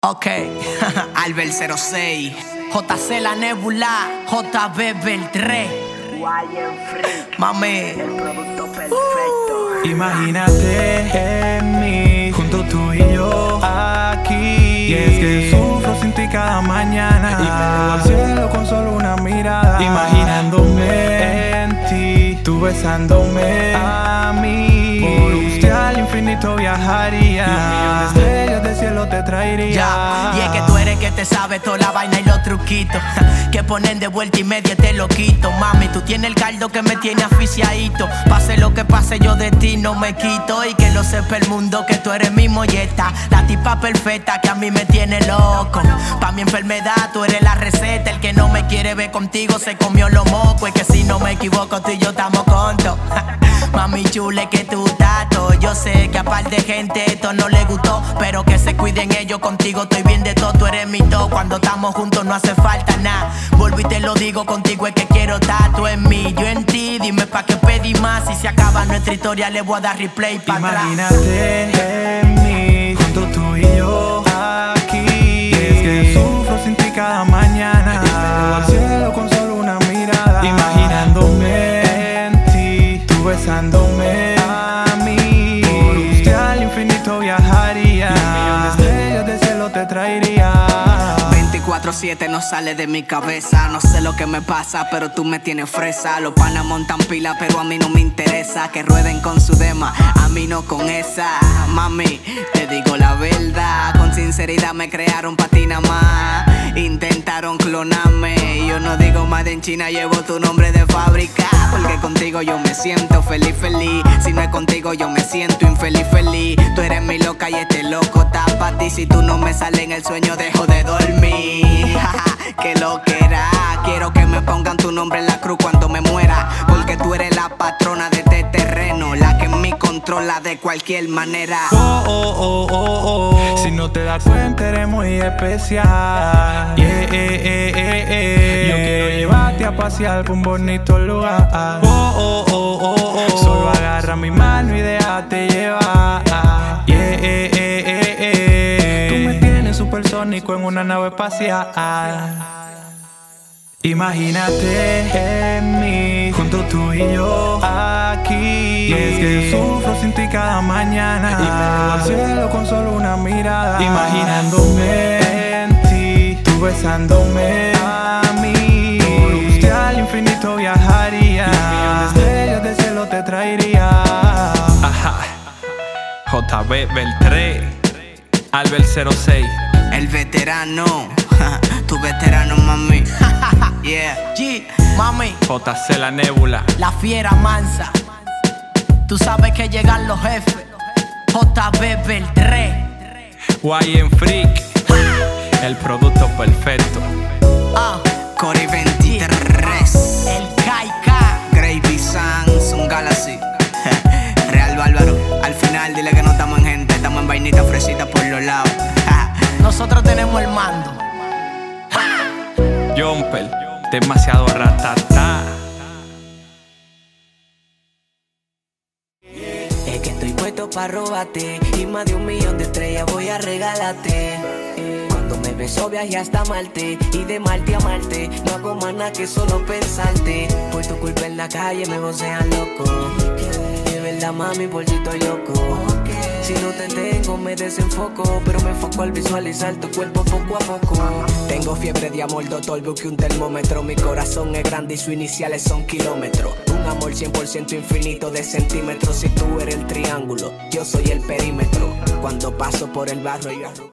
Ok, Albert 06, JC La Nebula, JB Beltré, mami, el producto perfecto. Imagínate en mí, junto tú y yo aquí. Y es que sufro sin ti cada mañana y me elevo al cielo con solo una mirada, imaginándome en ti, tú besándome a mí. Por usted al infinito viajaría y 1,000,000 de estrellas del cielo te traería. Ya, y es que tú eres que te sabes toda la vaina y los truquitos que ponen de vuelta y media te lo quito. Mami, tú tienes el caldo que me tiene aficiadito. Pase lo que pase, yo de ti no me quito. Y que lo sepa el mundo que tú eres mi molleta, la tipa perfecta que a mí me tiene loco. Pa' mi enfermedad tú eres la receta. El que no me quiere ver contigo se comió los mocos. Es que si no me equivoco tú y yo estamos contos. Mami chule que tú tato. Yo sé que a par de gente esto no le gustó, pero que se cuiden ellos, contigo estoy bien de todo. Tú eres mi todo, cuando estamos juntos no hace falta nada. Vuelvo y te lo digo, contigo es que quiero estar. Tú en mí, yo en ti, dime pa' qué pedí más. Si se acaba nuestra historia le voy a dar replay pa' atrás. Imagínate en mí, junto tú y yo aquí. Y es que sufro sin ti cada mañana y me elevo al cielo con solo una mirada, imaginándome en ti, tú besándome a mí. Por usted al infinito viajaría y 1,000,000 de estrellas del cielo te traería. 24/7 no sale de mi cabeza. No sé lo que me pasa, pero tú me tienes fresa. Los panas montan pila, pero a mí no me interesa. Que rueden con su dema, a mí no con esa. Mami, te digo la verdad, con sinceridad me crearon patina más. Intentaron clonarme y yo no digo Made in China, llevo tu nombre de fábrica. Porque contigo yo me siento feliz, feliz. Si no es contigo yo me siento infeliz, feliz. Tú eres mi loca y este loco está pa' ti. Si tú no me sales en el sueño dejo de dormir. Que lo que era. Quiero que me pongan tu nombre en la cruz cuando me muera, porque tú eres la patrona de este terreno, la que en mí controla de cualquier manera. Si no te das cuenta eres muy especial. Yo quiero llevarte a pasear por un bonito lugar. Solo agarra mi mano y déjate llevar. Tú me tienes supersónico en una nave espacial. Imagínate en mí, junto tú y yo aquí. Y es que sufro sin ti cada mañana y me elevo al cielo con solo una mirada, imaginándome en ti, tú besándome a mí. Por usted al infinito viajaría y 1,000,000 de estrellas del cielo te traería. Ajá. JB Beltré, Albert 06, El veterano, tu veterano, mami. Yeah. G, mami, JC La Nebula, la fiera mansa. Tú sabes que llegan los jefes. JB Beltré, YN Freak, el producto perfecto. Cory 23, el Kaika. Gravy Samsung Galaxy. Real Bárbaro. Al final dile que no estamos en gente, estamos en vainita fresita por los lados. Nosotros tenemos el mando. Jumper, demasiado ratata. Es que estoy puesto pa' robarte y más de 1,000,000 de estrellas voy a regalarte. Cuando me beso viaje hasta Marte y de Marte a Marte no hago más nada que solo pensarte. Por tu culpa en la calle me vocean loco. De verdad mami, por si estoy loco. Si no te tengo me desenfoco, pero me enfoco al visualizar tu cuerpo poco a poco. Tengo fiebre de amor, doctor, busqué un termómetro. Mi corazón es grande y sus iniciales son kilómetros. Un amor 100% infinito de centímetros. Si tú eres el triángulo, yo soy el perímetro. Cuando paso por el barrio yo